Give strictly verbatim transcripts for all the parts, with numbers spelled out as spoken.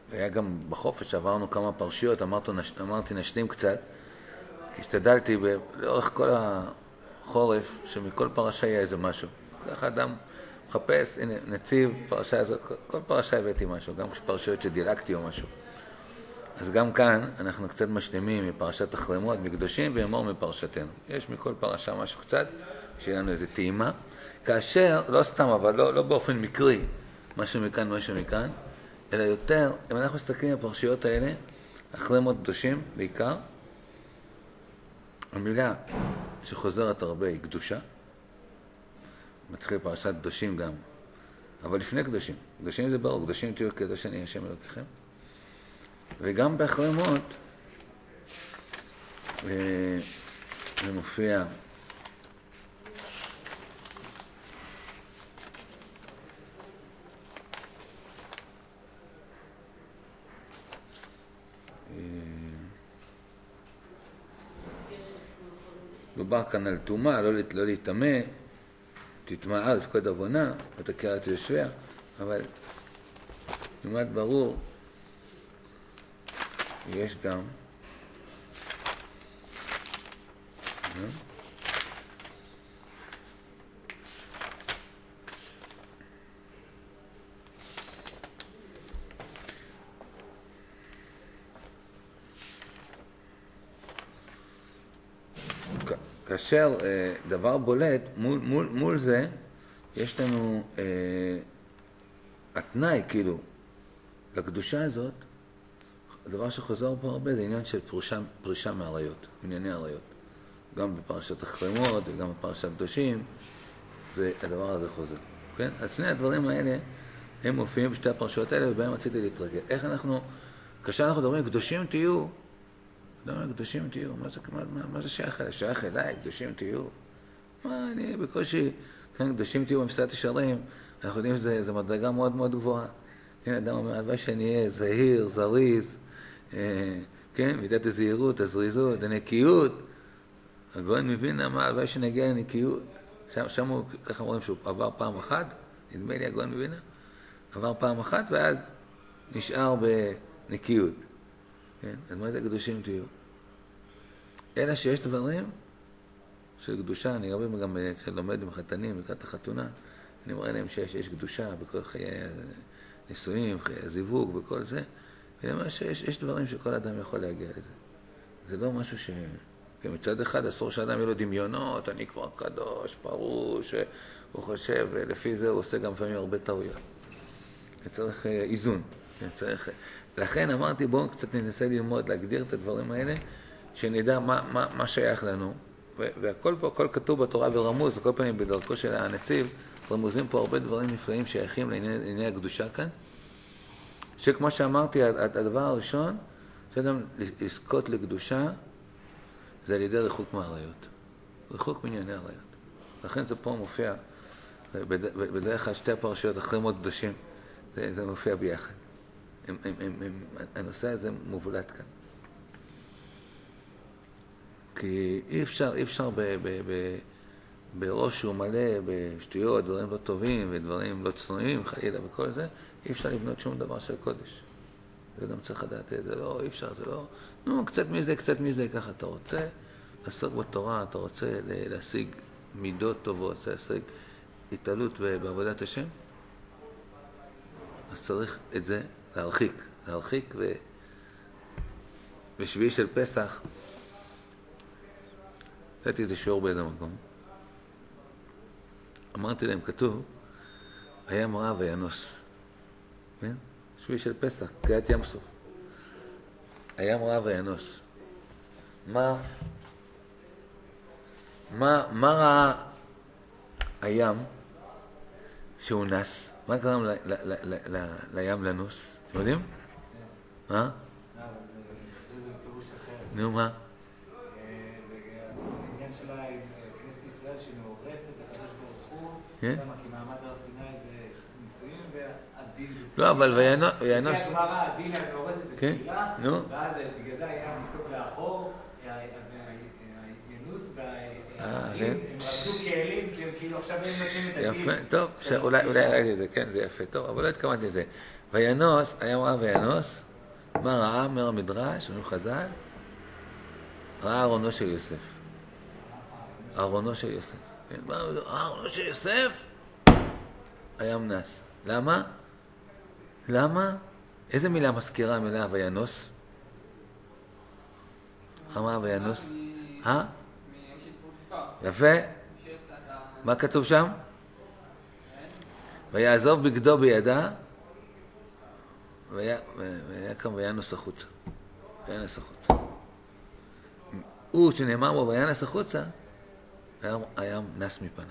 היה גם בחופש, עברנו כמה פרשיות, אמרתי, אמרתי נשלים קצת, השתדלתי ב, לאורך כל החורף, שמכל פרשה יהיה איזה משהו. ככה אדם מחפש, הנה, נציב, פרשה הזאת, כל פרשה הבאתי משהו, גם פרשיות שדילגתי או משהו. אז גם כאן אנחנו קצת משלימים מפרשת החרמות, מקדושים, ואמור מפרשתנו. יש מכל פרשה משהו קצת, שיהיה לנו איזו טעימה. כאשר, לא סתם, אבל לא, לא באופן מקרי, משהו מכאן, משהו מכאן, אלא יותר, אם אנחנו מסתכלים על הפרשיות האלה, החרמות קדושים בעיקר, המילה שחוזרת הרבה היא קדושה, מתחיל פרשת קדושים גם, אבל לפני קדושים. קדושים זה ברור, קדושים תהיו קדוש אני השם אלוקיכם. וגם בהחרמות, זה מופיע, דובר כאן על תומה, לא, לא להתאמה, תתמה על פקוד עוונה, ותכיר את יושביה, אבל כמעט ברור, יש גם, כאשר אה, דבר בולט, מול, מול, מול זה, יש לנו אה, התנאי, כאילו, לקדושה הזאת, הדבר שחוזר פה הרבה זה עניין של פרישה, פרישה מהעריות, ענייני העריות. גם בפרשת החרמות וגם בפרשת קדושים, זה, הדבר הזה חוזר. כן? אז שני הדברים האלה, הם מופיעים בשתי הפרשיות האלה, ובהם רציתי להתרגל. איך אנחנו, כאשר אנחנו מדברים, קדושים תהיו, למה קדושים תהיו? מה זה, מה, מה, מה זה שייך אליי? שייך אליי, קדושים תהיו. מה, אני בקושי, כן, קדושים תהיו במסעת ישרים, אנחנו יודעים שזו מדרגה מאוד מאוד גבוהה. כן, אדם אומר, הלוואי שאני אהיה זהיר, זריז, אה, כן, מידת הזהירות, הזריזות, הנקיות. הגאון מבין מה, הלוואי שנגיע לנקיות. שם, שם הוא, ככה אומרים שהוא עבר פעם אחת, נדמה לי הגאון מבין, עבר פעם אחת ואז נשאר בנקיות. כן? אז מה זה קדושים תהיו? אלא שיש דברים של קדושה, אני הרבה גם כשלומד עם חתנים, לקראת החתונה, אני מראה להם שיש יש קדושה בכל חיי נישואים, חיי הזיווג וכל זה, ואני אומר שיש יש דברים שכל אדם יכול להגיע לזה. זה לא משהו ש... כי מצד אחד אסור שאדם יהיה לו דמיונות, אני כבר קדוש, פרוש, הוא חושב, ולפי זה הוא עושה גם לפעמים הרבה טעויות. צריך איזון, צריך... לכן אמרתי, בואו קצת ננסה ללמוד, להגדיר את הדברים האלה, שנדע מה, מה, מה שייך לנו. והכל פה, הכל כתוב בתורה ורמוז, וכל פעמים בדרכו של הנציב, רמוזים פה הרבה דברים נפלאים שייכים לענייני הקדושה כאן. שכמו שאמרתי, הדבר הראשון, שאדם לזכות לקדושה, זה על ידי ריחוק מהעריות. ריחוק מענייני העריות. לכן זה פה מופיע, בדרך כלל שתי הפרשיות, החרמות קדושים, זה, זה מופיע ביחד. הם, הם, הם, הם, הנושא הזה מובלט כאן. כי אי אפשר, אי אפשר ב, ב, ב, בראש שהוא מלא בשטויות, דברים לא טובים ודברים לא צנועים, חלילה וכל זה, אי אפשר לבנות שום דבר של קודש. זה גם צריך לדעת את זה, לא, אי אפשר, זה לא, נו, קצת מזה, קצת מזה, ככה אתה רוצה לעסוק בתורה, אתה רוצה להשיג מידות טובות, רוצה להשיג התעלות בעבודת השם, אז צריך את זה להרחיק, להרחיק ו... בשביעי של פסח, נתתי איזה שיעור באיזה מקום. אמרתי להם, כתוב, הים רעב וינוס. כן? שביעי של פסח, קריאת ים סוף. הים רעב וינוס. מה, מה, מה ראה הים שהוא נס? מה קרם ל, ל, ל, ל, ל, לים לנוס? אתם יודעים? מה? נו, מה? העניין שלה עם כנסת ישראל שהיא מאורסת, הקדוש ברוך הוא, כן? שמה כי מעמד הר סיני זה נישואים והדין זה סתילה. לא, אבל וינוס... זה הגמרא, הדין המאורסת זה סתילה, ואז בגלל זה היה ניסוק לאחור, הינוס אה, כן. הם עבדו כאלים, כי הם כאילו עכשיו הם נותנים את הגיל. יפה, טוב, אולי ראיתי את זה, כן, זה יפה, טוב, אבל לא התכוונתי לזה. וינוס, היה ראה וינוס, מה ראה? אומר המדרש, אומרים חז"ל, ראה ארונו של יוסף. ארונו של יוסף. ארונו של יוסף? היה מנס. למה? למה? איזה מילה מזכירה המילה וינוס? אמרה וינוס? אה? יפה. מה כתוב שם? ויעזוב בגדו בידה, והיה קם וינוס החוצה. וינוס החוצה. הוא שנאמר בו וינוס החוצה, היה נס מפניו.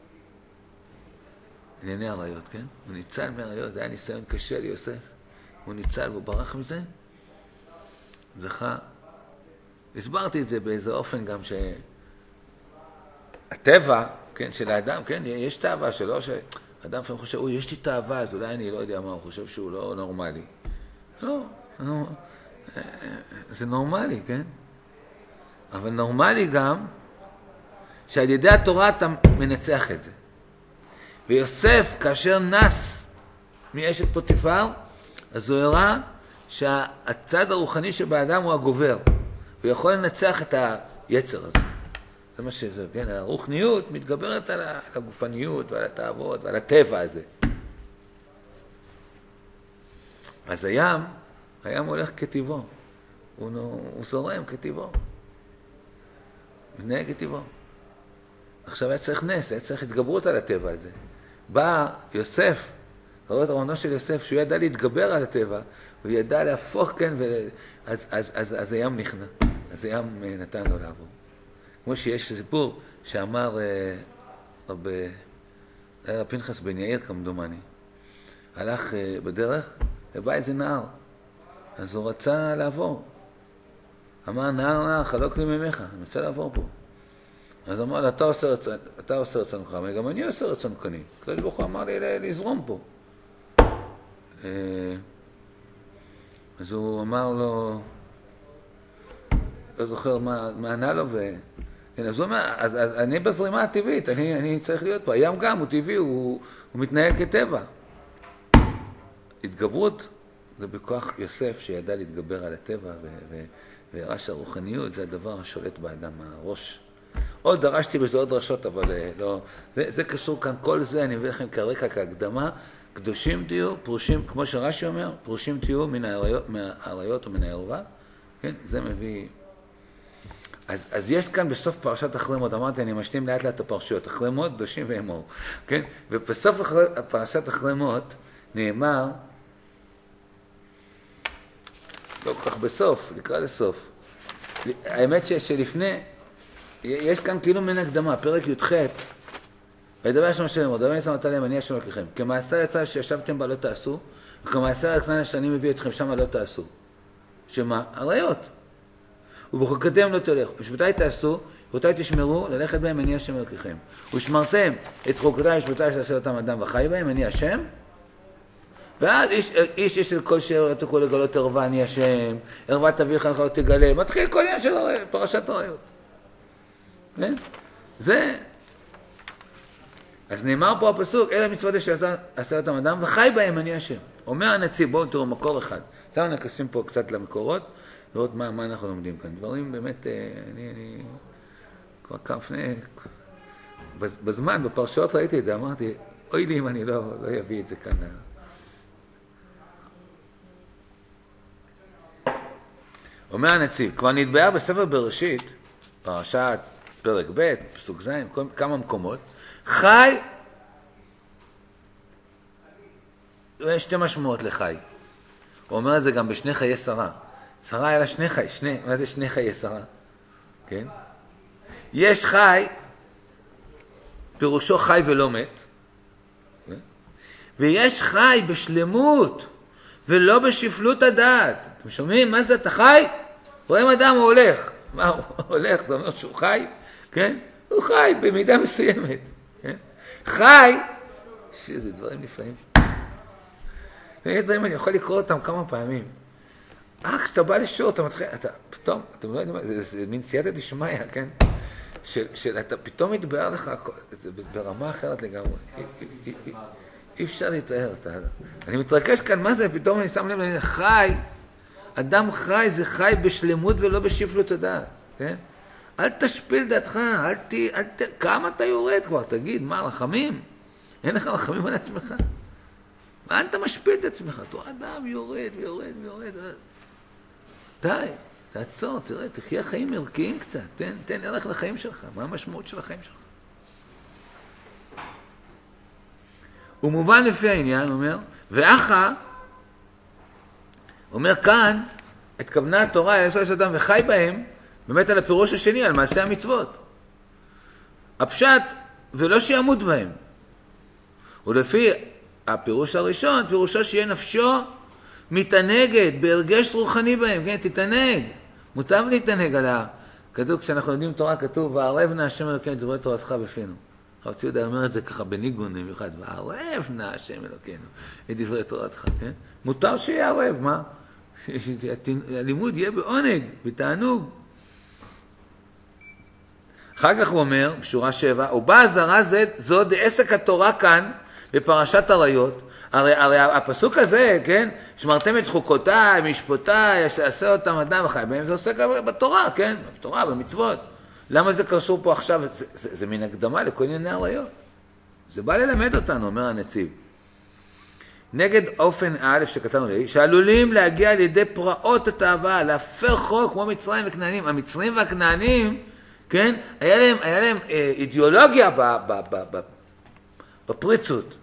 ענייני עריות, כן? הוא ניצל מעריות, זה היה ניסיון קשה ליוסף. הוא ניצל והוא ברח מזה. זכה. הסברתי את זה באיזה אופן גם שהטבע, כן, של האדם, כן, יש תאווה שלו, שאדם לפעמים חושב, אוי, יש לי תאווה, אז אולי אני לא יודע מה, הוא חושב שהוא לא נורמלי. לא, לא, זה נורמלי, כן? אבל נורמלי גם שעל ידי התורה אתה מנצח את זה. ויוסף, כאשר נס מאשת פוטיפר, אז הוא הראה שהצד הרוחני שבאדם הוא הגובר. הוא יכול לנצח את היצר הזה. זה מה שזה, כן? הרוחניות מתגברת על הגופניות ועל התאוות ועל הטבע הזה. אז הים, הים הולך כטבעו. הוא, הוא זורם כטבעו. מתנהג כטבעו. עכשיו היה צריך נס, היה צריך התגברות על הטבע הזה. בא יוסף, ראו את ארונו של יוסף, שהוא ידע להתגבר על הטבע, הוא ידע להפוך, כן, ו... אז, אז, אז, אז הים נכנע, אז הים נתן לו לעבור. כמו שיש סיפור שאמר רב, רב פנחס בן יאיר כמדומני, הלך בדרך, ובא איזה נער, אז הוא רצה לעבור. אמר, נער, נער, חלוק לי ממך, אני רוצה לעבור פה. אז אמר לו, אתה עושה רצונך, גם אני עושה רצון קני. הקדוש ברוך הוא אמר לי לזרום פה. אז הוא אמר לו, לא זוכר מה ענה לו, אז הוא אומר, אז אני בזרימה הטבעית, אני צריך להיות פה. הים גם הוא טבעי, הוא מתנהג כטבע. התגברות זה בכוח יוסף שידע להתגבר על הטבע, והראה שהרוחניות זה הדבר השולט באדם, הראש. עוד דרשתי בזה עוד דרשות, אבל לא, זה, זה קשור כאן, כל זה אני מביא לכם כרקע, כהקדמה, קדושים תהיו, פרושים, כמו שרש"י אומר, פרושים תהיו מן העריות, מהעריות או מן הערווה, כן, זה מביא. אז, אז יש כאן בסוף פרשת אחרי מות, אמרתי, אני משלים לאט לאט הפרשיות, אחרי מות, קדושים ואמור, כן, ובסוף אחרי, פרשת אחרי מות, נאמר, לא כל כך בסוף, לקראת הסוף, האמת ש, שלפני, יש כאן כאילו מן הקדמה, פרק י"ח, וידבר השם השם לאמור, דבר ניסם נתן להם, אני השם אלוקיכם. כמעשר יצא שישבתם בה לא תעשו, וכמעשר יצא שאני מביא אתכם שמה לא תעשו. שמה? עריות. ובחוקותיהם לא תלך. ושבתי תעשו, וחוקותי תשמרו, ללכת בהם, אני השם אלוקיכם. ושמרתם את חוקותי ושבתי שתעשה אותם אדם וחי בהם, אני השם. ואז איש, איש יש אל כל שאר תוכלו לגלות ערווה, אני השם. ערוות אביך לך לא תגלה. מתחיל כל עניין של פרשת עריות. כן? זה, אז נאמר פה הפסוק, אלה מצוות שעשה אותם אדם, וחי בהם אני השם. אומר הנציב, בואו תראו מקור אחד. עכשיו נכנסים פה קצת למקורות, לראות מה, מה אנחנו לומדים כאן. דברים באמת, אני, אני, כבר כמה לפני, בזמן, בפרשיות ראיתי את זה, אמרתי, אוי לי אם אני לא, לא אביא את זה כאן. אומר הנציב, כבר נתבעה בספר בראשית, פרשת פרק ב', פסוק ז', כמה מקומות, חי, יש שתי משמעות לחי. הוא אומר את זה גם בשני חיי שרה. שרה היה לה שני חי, שני, מה זה שני חיי שרה? כן? יש חי, פירושו חי ולא מת, כן? ויש חי בשלמות, ולא בשפלות הדעת. אתם שומעים? מה זה אתה חי? רואים אדם, הוא הולך. מה הוא הולך? זה אומר שהוא חי? כן? הוא חי במידה מסוימת. כן? חי, שזה דברים נפלאים. זה דברים, אני יכול לקרוא אותם כמה פעמים. אה, כשאתה בא לשיעור, אתה מתחיל, אתה, פתאום, אתם לא יודעים, זה, זה, זה מין סייעתא דשמיא, כן? שאתה פתאום מתבאר לך, זה ברמה אחרת לגמרי. אי אפשר להתאר. אני מתרכש כאן, מה זה? פתאום אני שם לב, אני חי, אדם חי זה חי בשלמות ולא בשפלות הדעת, כן? אל תשפיל דעתך, אל ת... אל ת... כמה אתה יורד כבר? תגיד, מה, רחמים? אין לך רחמים על עצמך? מה אתה משפיל את עצמך? אתה אדם יורד ויורד ויורד. די, תעצור, תראה, תחיה חיים ערכיים קצת, תן, תן ערך לחיים שלך, מה המשמעות של החיים שלך? הוא מובן לפי העניין, אומר, ואחה, אומר כאן, התכוונה התורה, יש אדם וחי בהם, באמת על הפירוש השני, על מעשה המצוות. הפשט, ולא שיעמוד בהם. ולפי הפירוש הראשון, פירושו שיהיה נפשו מתענגת, בהרגש רוחני בהם, כן, תתענג. מוטב להתענג על ה... כתוב, כשאנחנו יודעים תורה, כתוב, וערב נא השם אלוקינו את דברי תורתך בפינו. הרב ציודה אומר את זה ככה בניגון במיוחד, וערב נא השם אלוקינו את דברי תורתך, כן? מותר שיהיה ערב, מה? הלימוד יהיה בעונג, בתענוג. אחר כך הוא אומר, בשורה שבע, ובא הזרה זו דעסק התורה כאן, בפרשת עריות. הרי, הרי הפסוק הזה, כן? שמרתם את חוקותיי, משפוטיי, יעשה אותם אדם וחי בהם, זה עוסק בתורה, כן? בתורה, במצוות. למה זה קשור פה עכשיו? זה, זה, זה מן הקדמה לכל ענייני עריות. זה בא ללמד אותנו, אומר הנציב. נגד אופן א' שכתבנו לי, שעלולים להגיע על ידי פרעות התאווה, להפר חוק כמו מצרים וכנענים. המצרים והכנענים, כן? היה להם, היה להם אה, אידיאולוגיה ב, ב, ב, ב, בפריצות.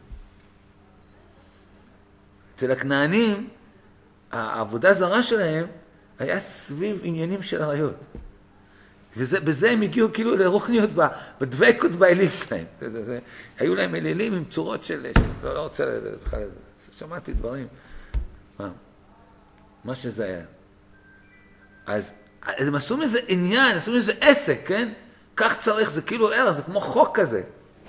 אצל הכנענים, העבודה זרה שלהם היה סביב עניינים של עריות. ובזה הם הגיעו כאילו לרוחניות בדבקות באליל שלהם. זה, זה, היו להם אלילים עם צורות של... לא, לא רוצה... בכלל, שמעתי דברים. מה? מה שזה היה. אז, אז הם עשו מזה עניין, עשו מזה עסק, כן? כך צריך, זה כאילו ערך, זה כמו חוק כזה.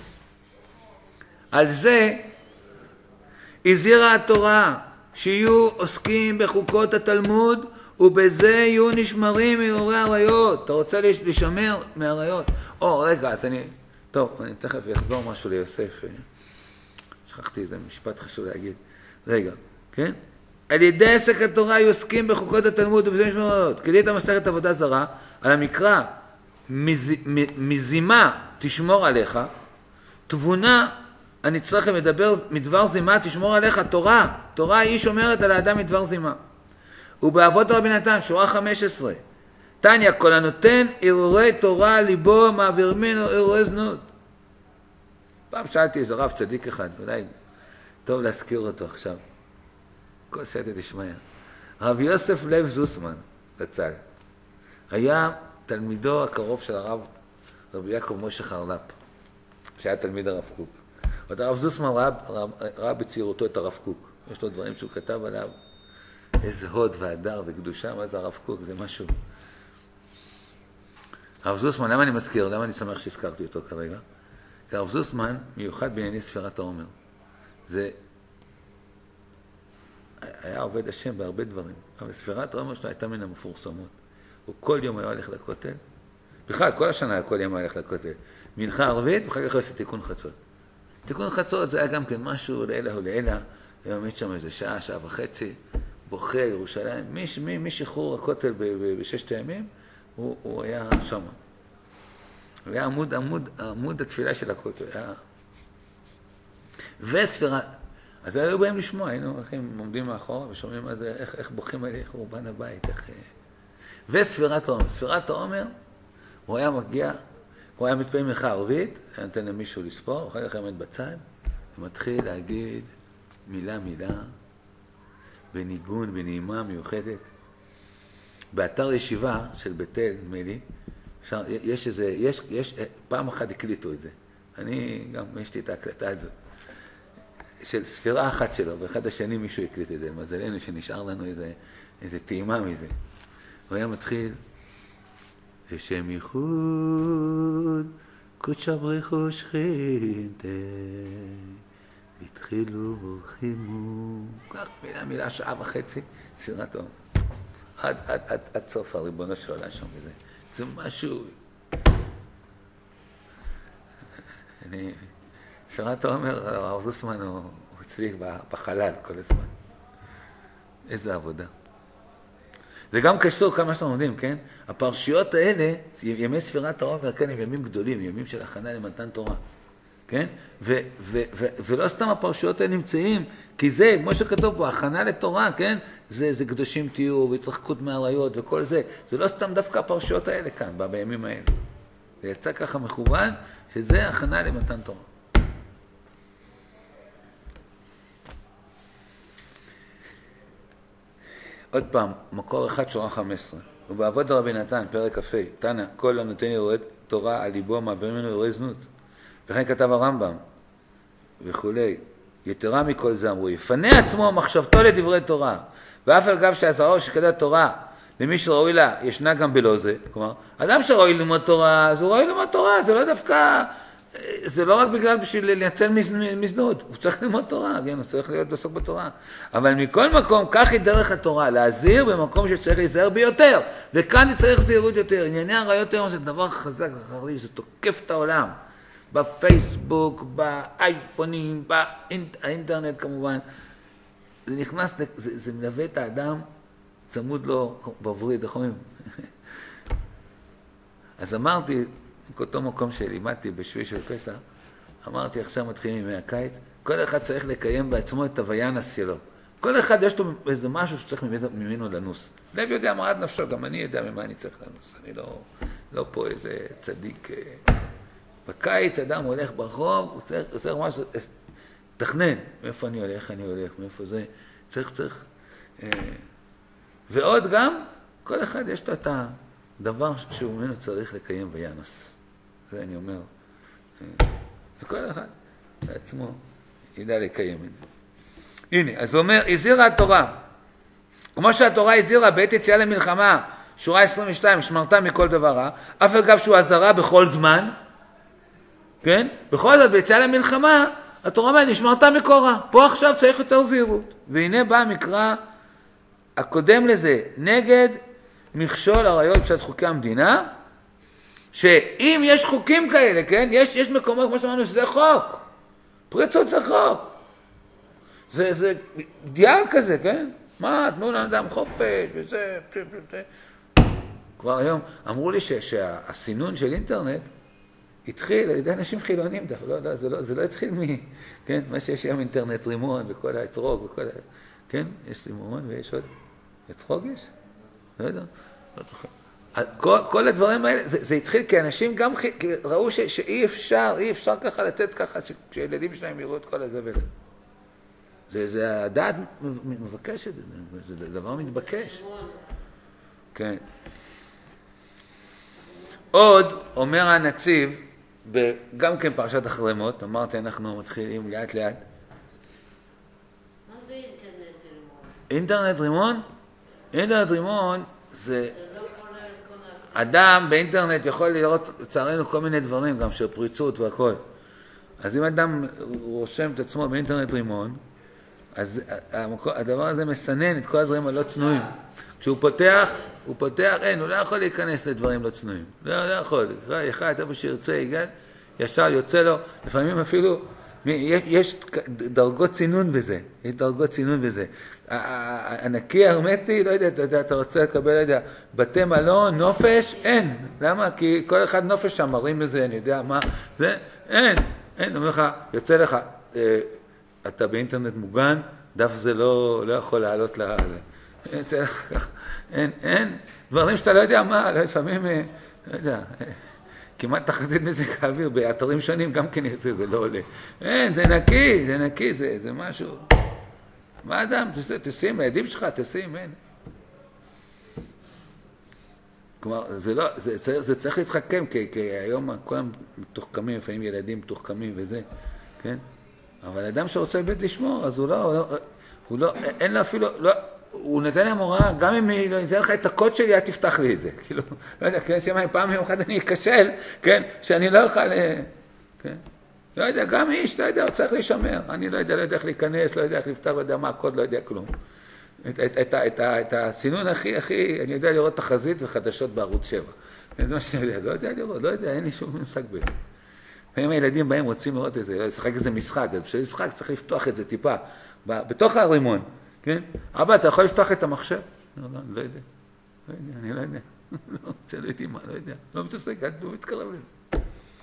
על זה הזהירה התורה שיהיו עוסקים בחוקות התלמוד, ובזה יהיו נשמרים מאורי עריות. אתה רוצה לשמר מעריות? או, רגע, אז אני... טוב, אני תכף אחזור משהו ליוסף. שכחתי איזה משפט חשוב להגיד. רגע, כן? על ידי עסק התורה יהיו עוסקים בחוקות התלמוד, ובזה נשמר מעריות. כדי את המסכת עבודה זרה, על המקרא, מז... מזימה תשמור עליך, תבונה אני צריך לדבר מדבר זימה, תשמור עליך תורה. תורה היא שומרת על האדם מדבר זימה. ובאבות רבי נתן, שורה חמש עשרה. תניא, כל הנותן הרהורי תורה ליבו, מעביר ממנו הרהורי זנות. פעם שאלתי איזה רב צדיק אחד, אולי טוב להזכיר אותו עכשיו. כל סייעתא דשמיא. הרב יוסף לב זוסמן, זצ"ל, היה תלמידו הקרוב של הרב רבי יעקב משה חרל"פ, שהיה תלמיד הרב קוק. הרב זוסמן ראה, ראה, ראה בצעירותו את הרב קוק. יש לו דברים שהוא כתב עליו. איזה הוד והדר וקדושה, מה זה הרב קוק? זה משהו. הרב זוסמן, למה אני מזכיר? למה אני שמח שהזכרתי אותו כרגע? כי הרב זוסמן מיוחד בענייני ספירת העומר. זה היה עובד השם בהרבה דברים. אבל ספירת העומר שלו הייתה מן המפורסמות. הוא כל יום היה הולך לכותל. בכלל, כל השנה היה כל יום היה הולך לכותל. מנחה ערבית, ואחר כך עושה תיקון חצות. תיקון חצות זה היה גם כן משהו לעילה ולעילה. הוא עומד שם איזה שעה, שעה וחצי. בוכה ירושלים, משחרור הכותל בששת הימים, הוא, הוא היה שם. הוא היה עמוד, עמוד, עמוד התפילה של הכותל. היה... וספירה, אז היו באים לשמוע, היינו הולכים, עומדים מאחורה ושומעים מה זה, איך, איך בוכים עלי, איך רובן הבית, איך... וספירת העומר. ספירת העומר, הוא היה מגיע, הוא היה מתפעם לך ערבית, היה נותן למישהו לספור, אחר כך עמד בצד, ומתחיל להגיד מילה מילה, בניגון, בנעימה מיוחדת. באתר ישיבה של בית אל, נדמה לי, יש איזה, יש, יש, פעם אחת הקליטו את זה. אני גם, יש לי את ההקלטה הזאת. של ספירה אחת שלו, ואחד השנים מישהו הקליט את זה. מזלנו שנשאר לנו איזה, איזה טעימה מזה. הוא היה מתחיל, לשם ייחוד, קודשא בריחו שכינתה. התחילו ורחימו, כך מילה מילה שעה וחצי, ספירת העומר. עד, עד, עד, עד סוף הריבונו של עולם שם וזה. זה משהו, אני... ספירת העומר, הרב זוסמן הוא, הוא אצלי בחלל כל הזמן. איזה עבודה. זה גם קשור כמה שאתם יודעים, כן? הפרשיות האלה, ימי ספירת העומר, כן, הם ימים גדולים, ימים של הכנה למתן תורה. כן? ו- ו- ו- ולא סתם הפרשיות האלה נמצאים, כי זה, כמו שכתוב פה, הכנה לתורה, כן? זה, זה קדושים תהיו, והתרחקות מהעריות וכל זה. זה לא סתם דווקא הפרשיות האלה כאן, בימים האלה. זה יצא ככה מכוון, שזה הכנה למתן תורה. עוד פעם, מקור אחד שורה חמש עשרה. ובעבוד רבי נתן, פרק כ"ה, תנא, כל הנותן יורד תורה על ליבו, מעבירים ממנו יורי זנות. וכן כתב הרמב"ם, וכולי. יתרה מכל זה אמרו, יפנה עצמו מחשבתו לדברי תורה, ואף על גב שהזרעו שכדאי תורה, למי שראוי לה, ישנה גם בלא זה. כלומר, אדם שראוי ללמוד תורה, אז הוא ראוי ללמוד תורה, זה לא דווקא, זה לא רק בגלל בשביל לייצל מזנות, הוא צריך ללמוד תורה, כן? הוא צריך להיות עסוק בתורה. אבל מכל מקום, כך היא דרך התורה, להזהיר במקום שצריך להיזהר ביותר, וכאן צריך זהירות יותר. ענייני העריות היום זה דבר חזק, זה תוקף את העולם. בפייסבוק, באייפונים, באינטרנט כמובן. זה נכנס, זה, זה מלווה את האדם, צמוד לו בברית, איך אומרים? אז אמרתי, באותו מקום שלימדתי בשביל של פסח, אמרתי עכשיו מתחילים ימי הקיץ, כל אחד צריך לקיים בעצמו את הוויינס שלו. כל אחד יש לו איזה משהו שצריך ממנו לנוס. לב יודע מה עד נפשו, גם אני יודע ממה אני צריך לנוס. אני לא, לא פה איזה צדיק. בקיץ אדם הולך ברחוב, הוא צריך, הוא צריך משהו, תכנן, מאיפה אני הולך, אני הולך, מאיפה זה, צריך, צריך. ועוד גם, כל אחד יש לו את הדבר שהוא ממנו צריך לקיים וינס. זה אני אומר. וכל אחד בעצמו ידע לקיים את זה. הנה, אז הוא אומר, הזהירה התורה. כמו שהתורה הזהירה בעת יציאה למלחמה, שורה עשרים ושתיים, שמרתה מכל דבר רע, אף אגב שהוא הזהרה בכל זמן, כן? בכל זאת, ביציאה למלחמה, התורה אומרת, נשמרתה מקורה. פה עכשיו צריך יותר זהירות. והנה בא המקרא הקודם לזה, נגד מכשול עריות פשט חוקי המדינה, שאם יש חוקים כאלה, כן? יש, יש מקומות, כמו שאמרנו, שזה חוק. פריצות זה חוק. זה, זה דיאל כזה, כן? מה, תנו לאדם חופש, וזה, וזה. כבר היום אמרו לי ש, שהסינון של אינטרנט, התחיל על ידי אנשים חילונים, לא, לא, זה, לא, זה לא התחיל מ... כן? מה שיש היום אינטרנט רימון וכל האתרוג וכל ה... כן? יש רימון ויש עוד... אתרוג יש? לא יודע. כל, כל הדברים האלה, זה, זה התחיל כי אנשים גם ח... ראו ש, שאי אפשר, אי אפשר ככה לתת ככה, שילדים שלהם יראו את כל הזבל. זה, זה הדעת מבקשת, זה דבר מתבקש. כן. עוד אומר הנציב, גם כן פרשת החרמות, אמרתי אנחנו מתחילים לאט לאט. מה זה אינטרנט רימון? אינטרנט רימון? אינטרנט רימון זה... אדם באינטרנט יכול לראות לצערנו כל מיני דברים, גם של פריצות והכל. אז אם אדם רושם את עצמו באינטרנט רימון, אז הדבר הזה מסנן את כל הדברים הלא צנועים. כשהוא פותח, הוא פותח, אין, הוא לא יכול להיכנס לדברים לא צנועים. לא, לא יכול. אחד, איפה שירצה, יגד, ישר יוצא לו. לפעמים אפילו, יש דרגות צינון בזה. יש דרגות צינון בזה. הנקי הרמטי, לא יודע, אתה רוצה לקבל, לא יודע, בתי מלון, נופש, אין. למה? כי כל אחד נופש שם מראים בזה, אני יודע מה, זה, אין. אין, אומר לך, יוצא לך, אתה באינטרנט מוגן, דף זה לא, לא יכול לעלות לה... יוצא לך כך, אין, אין, דברים שאתה לא יודע מה, לפעמים, לא יודע, כמעט תחזית מזג האוויר, באתרים שונים גם כן יוצא, זה לא עולה. אין, זה נקי, זה נקי, זה, זה משהו. מה אדם, תשים, הידים שלך, תשים, אין. כלומר, זה לא, זה, זה, זה צריך להתחכם, כי, כי היום כולם מתוחכמים, לפעמים ילדים מתוחכמים וזה, כן? אבל אדם שרוצה בית לשמור, אז הוא לא, הוא לא, הוא לא אין לו אפילו, לא, הוא נתן להם הוראה, גם אם אני אתן לך את הקוד שלי, את תפתח לי את זה. כאילו, לא יודע, כן, שמה, פעם יום אחד אני אקשל, כן, שאני לא אוכל, כן. לא יודע, גם איש, לא יודע, הוא צריך להישמר. אני לא יודע, לא יודע איך להיכנס, לא יודע איך לפתח, לא יודע מה הקוד, לא יודע כלום. את, את, את, את, את הסינון הכי, הכי, אני יודע לראות תחזית וחדשות בערוץ שבע. זה מה שאני יודע, לא יודע לראות, לא יודע, אין לי שום מושג בזה. לפעמים הילדים באים רוצים לראות את זה, לשחק איזה משחק, אז בשביל משחק צריך לפתוח את זה טיפה, בתוך הרימון, כן? אבא, אתה יכול לפתוח את המחשב? לא, לא, אני לא יודע, לא יודע, אני לא יודע, לא, שאלו איתי מה, לא יודע, לא מתעסק, אני לא מתקרב לזה.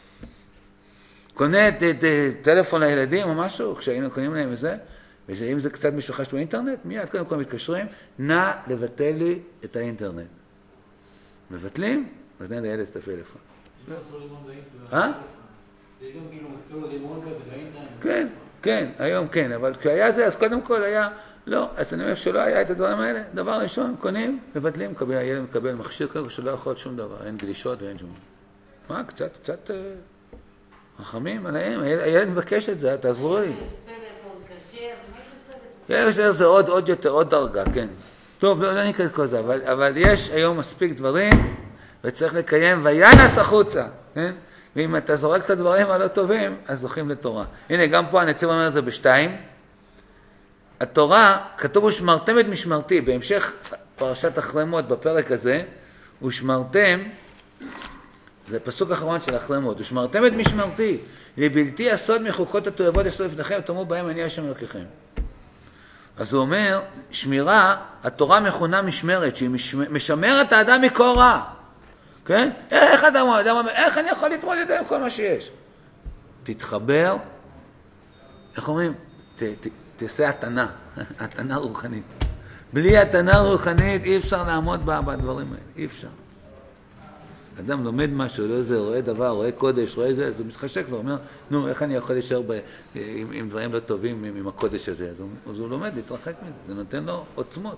קונה את טלפון לילדים או משהו, כשהיינו קונים להם את זה, ואם זה קצת מישהו חש באינטרנט, מיד קודם כל מתקשרים, נא לבטל לי את האינטרנט. מבטלים, אז נא לילד את הפלאפון. יש לו רימון באינטרנט. אה? זה גם כאילו מסלול רימון כזה באינטרנט. כן, כן, היום כן, אבל כשהיה זה, אז קודם כל היה, לא, אז אני אומר שלא היה את הדברים האלה, דבר ראשון, קונים, מבטלים, הילד מקבל מכשיר כזה שלא יכול שום דבר, אין גלישות ואין שום. מה, קצת, קצת חכמים עליהם, הילד מבקש את זה, תעזרו לי. טלפון כשר, יש זה עוד, עוד יותר, עוד דרגה, כן. טוב, לא, לא נקרא את כל זה, אבל, אבל יש היום מספיק דברים, וצריך לקיים וינס החוצה, כן? ואם אתה זורק את הדברים הלא טובים, אז זוכים לתורה. הנה, גם פה הנציב אומר את זה בשתיים. התורה, כתוב ושמרתם את משמרתי, בהמשך פרשת אחרי מות בפרק הזה, ושמרתם, זה פסוק אחרון של אחרי מות, ושמרתם את משמרתי, לבלתי הסוד מחוקות התועבות יסוד לפניכם, ותאמרו בהם אני השם אלוקיכם. אז הוא אומר, שמירה, התורה מכונה משמרת, שהיא משמרת את האדם מקור רע. כן? איך אדם אומר, איך אני יכול להתמודד עם כל מה שיש? תתחבר, איך אומרים? ת, ת, תעשה התנה, התנה רוחנית. בלי התנה רוחנית אי אפשר לעמוד בדברים האלה, אי אפשר. אדם לומד משהו, לא איזה, רואה דבר, רואה קודש, רואה זה, אז הוא מתחשק ואומר, נו, איך אני יכול להישאר ב, עם, עם דברים לא טובים עם, עם הקודש הזה? אז הוא, אז הוא לומד להתרחק מזה, זה נותן לו עוצמות.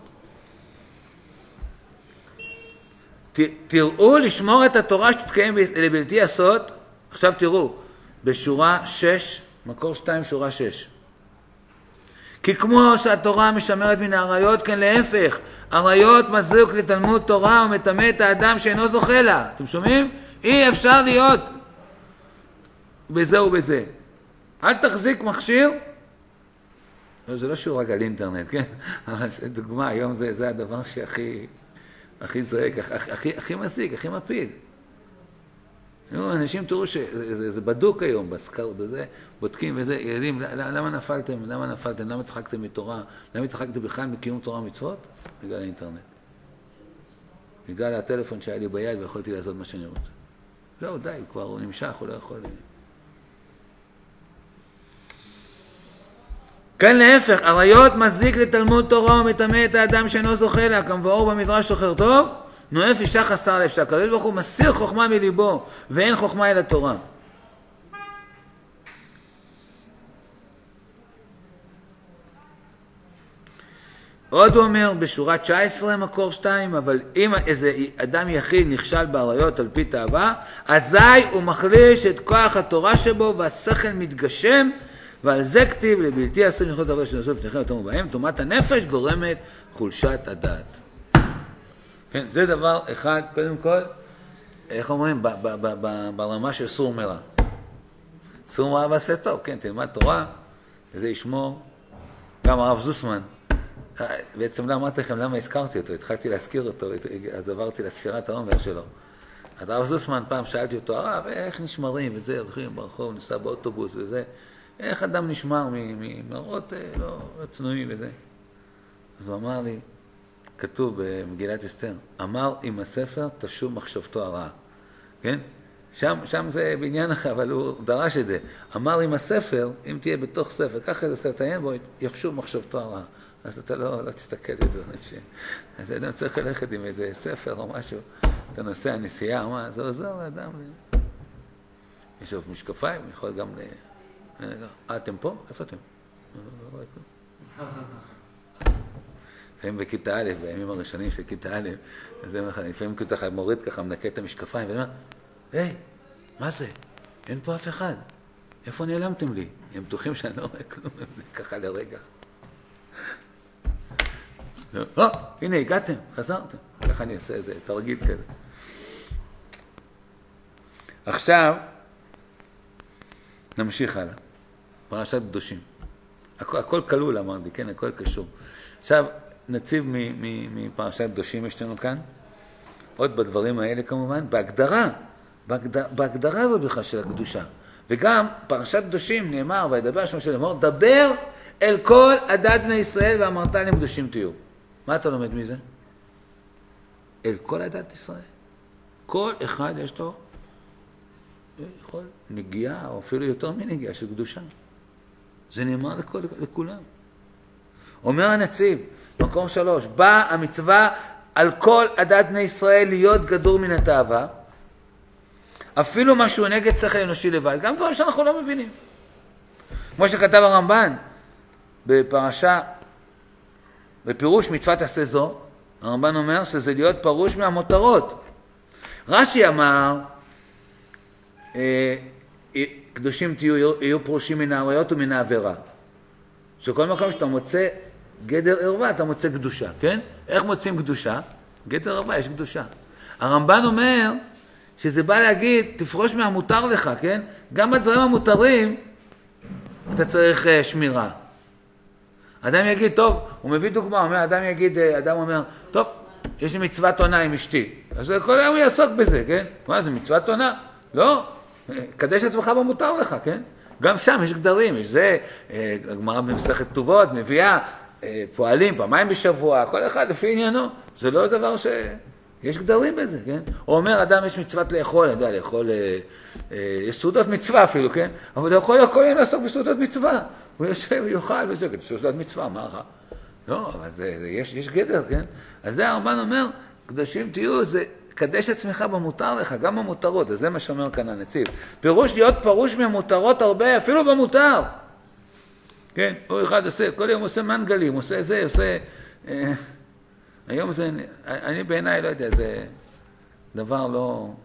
ת, תראו לשמור את התורה שתתקיים לבלתי הסוד, עכשיו תראו, בשורה שש, מקור שתיים, שורה שש. כי כמו שהתורה משמרת מן העריות, כן להפך, עריות מזיק לתלמוד תורה ומטמא את האדם שאינו זוכה לה. אתם שומעים? אי אפשר להיות בזה ובזה. אל תחזיק מכשיר, זה לא שיעור רק על אינטרנט, כן? אבל דוגמה, היום זה, זה הדבר שהכי הכי זרק, הכי, הכי מזיק, הכי מפיל. אנשים תראו שזה זה, זה בדוק היום, בסקר, בזה, בודקים וזה, ילדים, למה נפלתם, למה נפלתם, למה התחקתם מתורה, למה התחקתם בכלל מקיום תורה ומצוות? בגלל האינטרנט. בגלל הטלפון שהיה לי ביד ויכולתי לעשות מה שאני רוצה. זהו, די, כבר הוא נמשך, הוא לא יכול... כן להפך, עריות מזיק לתלמוד תורה ומטמא את האדם שאינו זוכה לה, כמבואר במדרש שוחר טוב, נואף אישה חסר לב, שהקדוש ברוך הוא מסיר חוכמה מליבו, ואין חוכמה אל התורה. עוד הוא אומר בשורה תשע עשרה מקור שתיים, אבל אם איזה אדם יחיד נכשל בעריות על פי תאווה, אזי הוא מחליש את כוח התורה שבו והשכל מתגשם, ועל זה כתיב לבלתי עשו נכות הרבה שנעשו לפניכם ותאמרו בהם, תאומת הנפש גורמת חולשת הדעת. כן, זה דבר אחד, קודם כל, איך אומרים, ב- ב- ב- ב- ברמה של סור מרע. סור מרע ועשה טוב, כן, תלמד תורה, וזה ישמור. גם הרב זוסמן, בעצם לא אמרתי לכם למה הזכרתי אותו, התחלתי להזכיר אותו, אז עברתי לספירת העומר שלו. אז הרב זוסמן פעם שאלתי אותו, הרב, איך נשמרים וזה, הולכים ברחוב, נסע באוטובוס וזה, איך אדם נשמר ממראות לא צנועים וזה. אז הוא אמר לי, כתוב במגילת אסתר, אמר עם הספר תשוב מחשבתו הרעה. כן? שם, שם זה בעניין אחר, אבל הוא דרש את זה. אמר עם הספר, אם תהיה בתוך ספר, ככה איזה ספר תעיין בו, יחשוב מחשבתו הרעה. אז אתה לא, לא תסתכל בדברים ש... אז האדם צריך ללכת עם איזה ספר או משהו, אתה נוסע נסיעה, מה, זה עוזר לאדם. יש עוד משקפיים, יכול גם ל... אה, אתם פה? איפה אתם? לא, לא רואה כלום. לפעמים בכיתה א', בימים הראשונים של כיתה א', אז לפעמים ככה מוריד ככה, מנקה את המשקפיים, ואומר, היי, מה זה? אין פה אף אחד. איפה נעלמתם לי? הם בטוחים שאני לא רואה כלום, ככה לרגע. או, הנה, הגעתם, חזרתם. ככה אני עושה איזה תרגיל כזה. עכשיו, נמשיך הלאה. פרשת קדושים. הכ- הכל כלול, אמרתי, כן, הכל קשור. עכשיו, נציב מפרשת קדושים יש לנו כאן, עוד בדברים האלה כמובן, בהגדרה, בהגדרה, בהגדרה זו בכלל של הקדושה. וגם פרשת קדושים נאמר, וידבר שם של אמור, דבר אל כל עדת בני ישראל ואמרת להם קדושים תהיו. מה אתה לומד מזה? אל כל עדת ישראל. כל אחד יש לו יכול נגיעה, או אפילו יותר מנגיעה של קדושה. זה נאמר לכל, לכולם. אומר הנציב, מקור שלוש, בא המצווה על כל עדת בני ישראל להיות גדור מן התאווה, אפילו משהו נגד שכל אנושי לבד, גם דברים שאנחנו לא מבינים. כמו שכתב הרמב"ן בפרשה, בפירוש מצוות עשה זו, הרמב"ן אומר שזה להיות פרוש מהמותרות. רש"י אמר, אה, קדושים תהיו, יהיו פרושים מן העריות ומן העבירה. שכל מקום שאתה מוצא גדר ערווה, אתה מוצא קדושה, כן? איך מוצאים קדושה? גדר ערווה, יש קדושה. הרמב"ן אומר שזה בא להגיד, תפרוש מהמותר לך, כן? גם בדברים המותרים אתה צריך uh, שמירה. אדם יגיד, טוב, הוא מביא דוגמה, אומר, אדם יגיד, אדם אומר, טוב, יש לי מצוות עונה עם אשתי. אז כל היום הוא יעסוק בזה, כן? מה, זה מצוות עונה? לא. קדש עצמך במותר לך, כן? גם שם יש גדרים, יש זה, הגמרא במסכת כתובות, מביאה, פועלים פעמיים בשבוע, כל אחד לפי עניינו. זה לא דבר ש... יש גדרים בזה, כן? הוא אומר, אדם יש מצוות לאכול, אני יודע, לאכול, יש סעודות מצווה אפילו, כן? אבל הוא יכול כל יום לעסוק בסעודות מצווה. הוא יושב ויאכל וזה, כדי סעודת מצווה, מה רע? לא, אבל זה, זה, יש, יש גדר, כן? אז זה הרמב"ן אומר, קדושים תהיו, זה קדש עצמך במותר לך, גם במותרות, אז זה מה שאומר כאן הנציב. פירוש להיות פרוש מהמותרות הרבה, אפילו במותר. כן, הוא אחד עושה, כל יום עושה מנגלים, עושה זה, עושה... אה, היום זה, אני בעיניי לא יודע, זה דבר לא...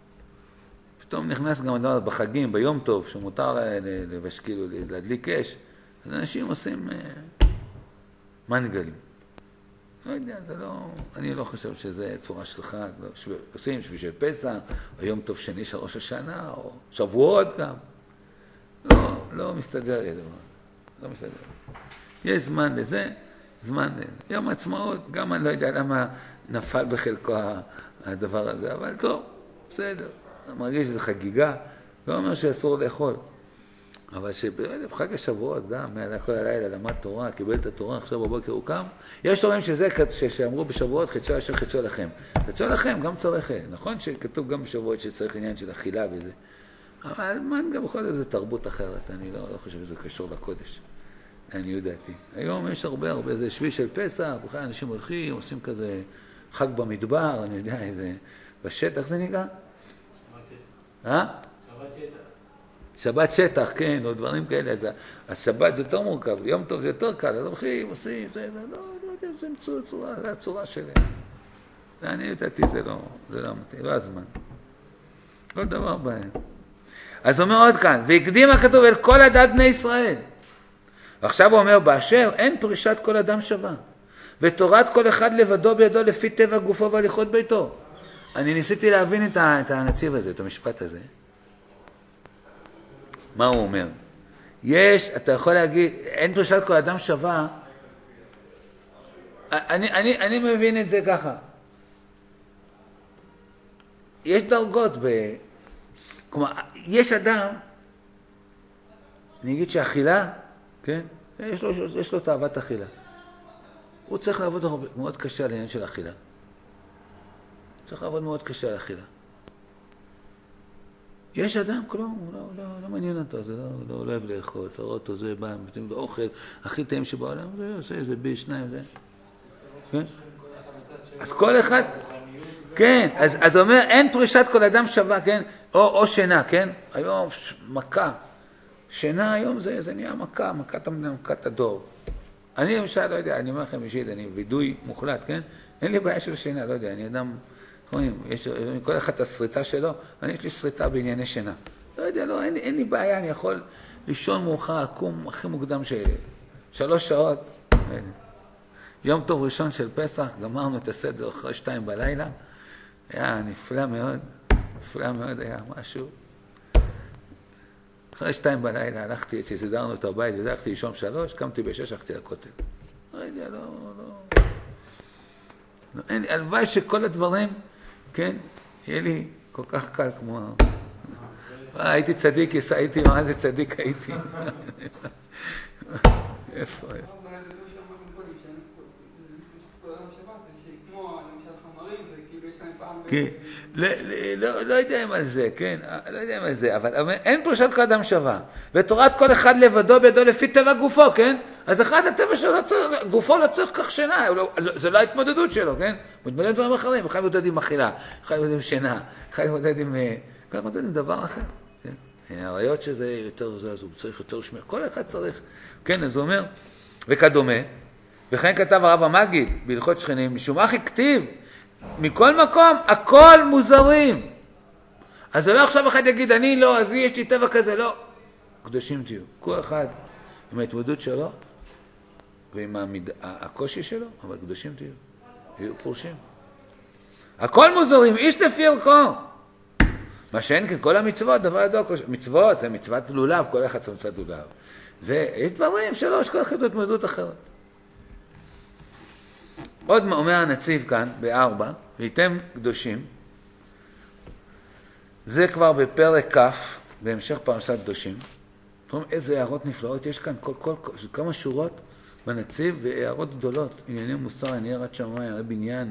פתאום נכנס גם הדבר בחגים, ביום טוב, שמותר לבש, כאילו, להדליק אש, אז אנשים עושים אה, מנגלים. לא יודע, זה לא... אני לא חושב שזה צורה של חג, לא, שו, עושים בשביל פסח, או יום טוב שני של ראש השנה, או שבועות גם. לא, לא מסתדר לי דבר. לא מסתדר. יש זמן לזה, זמן לזה. יום עצמאות, גם אני לא יודע למה נפל בחלקו הדבר הזה, אבל טוב, בסדר. אני מרגיש שזה חגיגה, לא אומר שאסור לאכול. אבל שבחג השבועות גם, כל הלילה למד תורה, קיבל את התורה, עכשיו בבוקר הוא קם. יש תורים שזה, שאמרו בשבועות, חדשו אשר חדשו לכם. חדשו לכם גם צורך, נכון שכתוב גם בשבועות שצריך עניין של אכילה וזה. אבל מן גם בכל זאת זה תרבות אחרת, אני לא, לא חושב שזה קשור לקודש. אני יודעתי. היום יש הרבה הרבה, זה שביל של פסח, בכלל אנשים הולכים, עושים כזה חג במדבר, אני יודע, איזה, בשטח זה נקרא? אה? שבת שטח. שבת שטח, כן, או דברים כאלה. אז השבת זה יותר מורכב, יום טוב זה יותר קל, אז הולכים, עושים, זה, זה, לא, לא יודע, זה מצוא צורה, זה הצורה שלהם. אני יודעתי, זה לא, זה לא מתאים, לא הזמן. כל דבר בהם. אז אומר עוד כאן, והקדים הכתוב אל כל עדת בני ישראל. ועכשיו הוא אומר, באשר אין פרישת כל אדם שווה, ותורת כל אחד לבדו בידו לפי טבע גופו והליכות ביתו. אני ניסיתי להבין את הנציב הזה, את המשפט הזה. מה הוא אומר? יש, אתה יכול להגיד, אין פרישת כל אדם שווה. אני, אני, אני מבין את זה ככה. יש דרגות ב... כלומר, יש אדם, אני אגיד שאכילה, כן? יש לו, יש לו תאוות אכילה. הוא צריך לעבוד הרבה, מאוד קשה על העניין של אכילה. צריך לעבוד מאוד קשה על אכילה. יש אדם, כלום, הוא לא, לא, לא מעניין אותו, זה לא, לא, לא אוהב לאכול, לראות אותו, זה בא, מתאים לו אוכל, הכי טעים שבעולם, זה עושה איזה בי, שניים, זה. כן? אז כל אחד, כן, אז, אז אומר, אין פרישת כל אדם שווה, כן? או, או שינה, כן? היום מכה. שינה היום זה, זה נהיה מכה, מכת, מכת הדור. אני למשל, לא יודע, אני אומר לכם אישית, אני וידוי מוחלט, כן? אין לי בעיה של שינה, לא יודע, אני אדם, רואים, יש, כל אחד את הסריטה שלו, אני יש לי סריטה בענייני שינה. לא יודע, לא, אין, אין לי בעיה, אני יכול לישון מאוחר, לקום הכי מוקדם ש... שלוש שעות. יום טוב ראשון של פסח, גמרנו את הסדר אחרי שתיים בלילה, היה נפלא מאוד, נפלא מאוד היה משהו. אחרי שתיים בלילה הלכתי, כשסידרנו את הבית, הלכתי לישון שלוש, קמתי בשש, הלכתי לכותל. לא יודע, לא, לא... לא אין לי, הלוואי שכל הדברים, כן, יהיה לי כל כך קל כמו... הייתי צדיק, הייתי, מה זה צדיק הייתי? איפה? כן, לא יודע אם על זה, כן, לא יודע אם על זה, אבל אין פרשת כל אדם שווה, ותורת כל אחד לבדו בידו לפי טבע גופו, כן? אז אחד הטבע שלו, גופו לא צריך כך שינה, זה לא ההתמודדות שלו, כן? הוא מתמודד עם דברים אחרים, אחד מתמודד עם אכילה, אחד מתמודד עם שינה, אחד מתמודד עם, כל אחד מתמודד עם דבר אחר, כן? הראיות שזה יותר, זה, הוא צריך יותר לשמר, כל אחד צריך, כן, אז הוא אומר, וכדומה, וכן כתב הרב המגיד, בהלכות שכנים, משום אחי כתיב, מכל מקום, הכל מוזרים. אז זה לא עכשיו אחד יגיד, אני לא, אז יש לי טבע כזה, לא. קדושים תהיו. כל אחד עם ההתמודדות שלו, ועם המיד... הקושי שלו, אבל קדושים תהיו. יהיו פורשים. הכל מוזרים, איש לפי ערכו. מה שאין כן, כל המצוות, דבר ידוע, מצוות, זה מצוות לולב, כל אחד זה מצוות לולב. זה, יש דברים שלא, יש כל אחד התמודדות אחרת. עוד אומר הנציב כאן, בארבע, ויתם קדושים, זה כבר בפרק כף, בהמשך פרשת קדושים. זאת אומרת, איזה הערות נפלאות יש כאן, כל, כל, כל, כמה שורות בנציב, והערות גדולות, ענייני מוסר, ענייני יראת שמיים, ענייני בניין.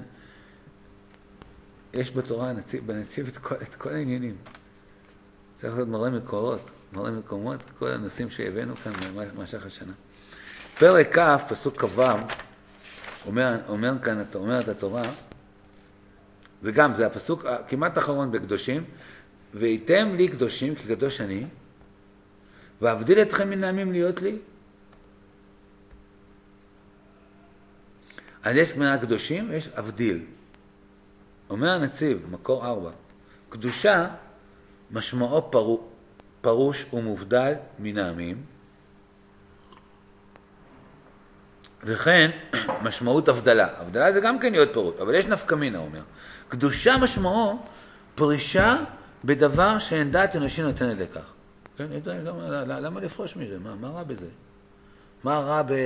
יש בתורה הנציב, בנציב את כל, את כל העניינים. צריך להיות מראה מקורות, מראה מקומות, כל הנושאים שהבאנו כאן במשך השנה. פרק כף, פסוק כבם, אומר, אומר כאן, אתה אומר את התורה, זה גם, זה הפסוק כמעט אחרון בקדושים, והייתם לי קדושים, כי קדוש אני, ואבדיל אתכם מן העמים להיות לי. אז יש מן הקדושים, ויש אבדיל. אומר הנציב, מקור ארבע, קדושה משמעו פרו, פרוש ומובדל מן העמים, וכן משמעות הבדלה. הבדלה זה גם כן להיות פירוט, אבל יש נפקא מינה, אומר. קדושה משמעו פרישה בדבר שאין דעת אנושי נותנת לכך. כן, למה, למה לפרוש מזה? מה, מה רע בזה? מה רע ב...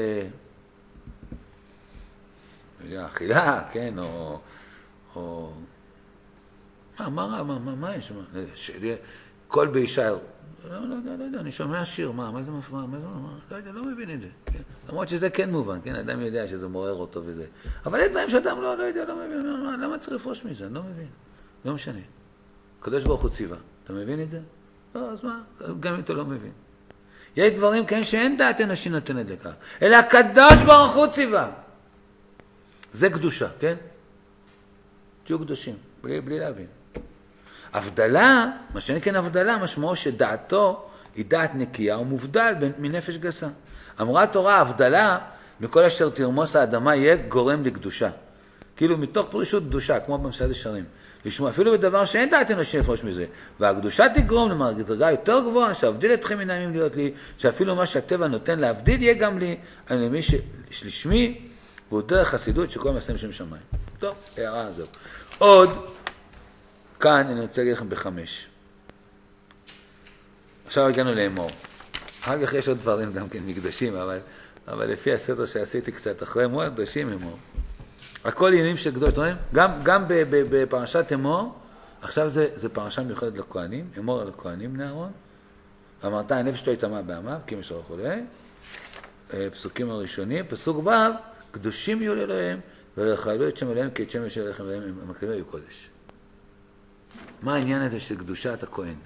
אכילה, כן, או... או... מה, מה רע? מה, מה, מה יש? מה? כל באישה... לא, לא, לא, לא יודע, אני שומע שיר, מה, מה זה מפריע, מה זה, מה, לא יודע, לא מבין את זה, כן? למרות שזה כן מובן, כן? אדם יודע שזה מעורר אותו וזה. אבל יש דברים שאדם לא, לא יודע, לא מבין, מה, למה צריך לפרוש מזה? אני לא מבין. לא משנה. הקדוש ברוך הוא ציווה. אתה מבין את זה? לא, אז מה? גם אם אתה לא מבין. יש דברים, כן, שאין דעת אנושי נותנת לכך, אלא הקדוש ברוך הוא ציווה. זה קדושה, כן? תהיו קדושים, בלי, בלי להבין. הבדלה, מה שאין כן הבדלה, משמעו שדעתו היא דעת נקייה ומובדל מנפש גסה. אמרה התורה, הבדלה, מכל אשר תרמוס האדמה יהיה גורם לקדושה. כאילו מתוך פרישות קדושה, כמו במסעד ישרים. לשמוע אפילו בדבר שאין דעת אנושי לפרוש מזה. והקדושה תגרום למדרגה יותר גבוהה, שאבדיל אתכם מן העמים להיות לי, שאפילו מה שהטבע נותן להבדיל יהיה גם לי, אני למי שלשמי, והוא דרך חסידות שכל מסתם שם שמיים. טוב, הערה הזו. עוד, כאן אני רוצה להגיד לכם בחמש. עכשיו הגענו לאמור. אחר כך יש עוד דברים גם כן מקדשים, אבל, אבל לפי הסדר שעשיתי קצת אחרי אמור, קדשים אמור. הכל עניינים של קדוש, גם, גם בפרשת אמור, עכשיו זה, זה פרשה מיוחדת לכהנים, אמור על הכהנים בני אהרון, אמרת, הנפש לא יטמא בעמיו, כי משהו וכולי, פסוקים הראשונים, פסוק ו', קדושים יהיו לאלוהים, ולכללו את שם אלוהים, כי את שם יש אלוהים אלוהים, המקריבים היו קודש. מה העניין הזה של קדושת הכהן?